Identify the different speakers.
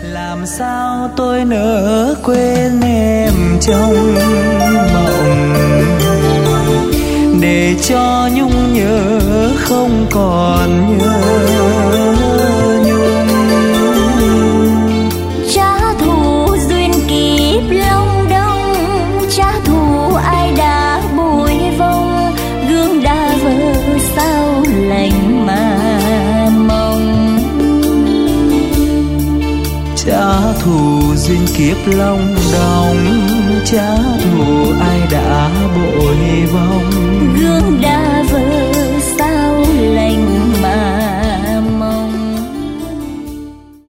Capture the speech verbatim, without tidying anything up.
Speaker 1: Làm sao tôi nỡ quên em trong mộng, để cho nhung nhớ không còn nhớ nhung.
Speaker 2: Trả thù duyên kiếp long đông, trả thù ai đã bồi vong, gương đã vỡ sao lành mà mong.
Speaker 1: Trả thù duyên kiếp long đong, trả thù ai